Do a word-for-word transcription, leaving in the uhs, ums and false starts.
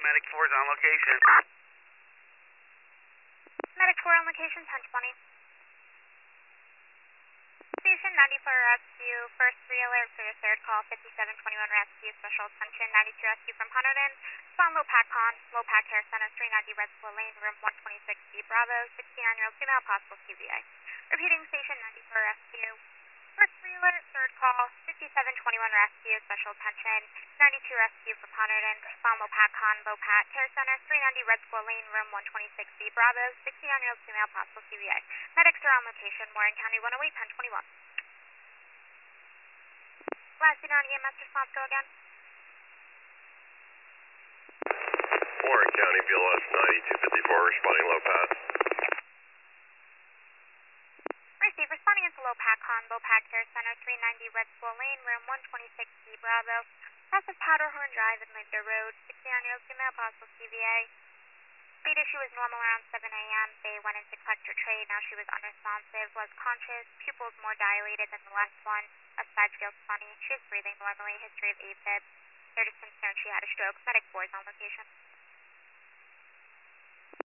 Medic four is on location. Medic four on location, ten twenty. Station ninety-four rescue, first three alert for your third call, fifty-seven twenty-one rescue, special attention, ninety-two rescue from Hunterdon, spawn Lopac Con, Lopac Care Center, three ninety Red School Lane, room one twenty-six B Bravo, sixty-nine-year-old female, possible C V A. Repeating station ninety-four rescue, first three alert, third call, fifty-seven twenty-one rescue, special attention, ninety-two rescue from Hunterdon, spawn Lopac Con, Lopac Care Center, three ninety Red School Lane, room one twenty-six B Bravo, sixty-nine-year-old female, possible C V A. Medics are on location, Warren County one oh eight, ten twenty-one. Last unit on E M S response, go again. Warren County B L S ninety-two fifty-four, responding low pass. Receive, responding into Lopac Con, Lopac Care Center, three ninety Red School Lane, room one twenty-six B Bravo. Process Powderhorn Drive and Linda Road, sixty-nine-year-old female, possible C V A. Speed issue was normal around seven A M They went in to collect her tray. Now she was unresponsive, was conscious, pupils more dilated than the left one. Upside feels funny. She is breathing normally. History of AFib. They're just concerned she had a stroke. Medic four is on location.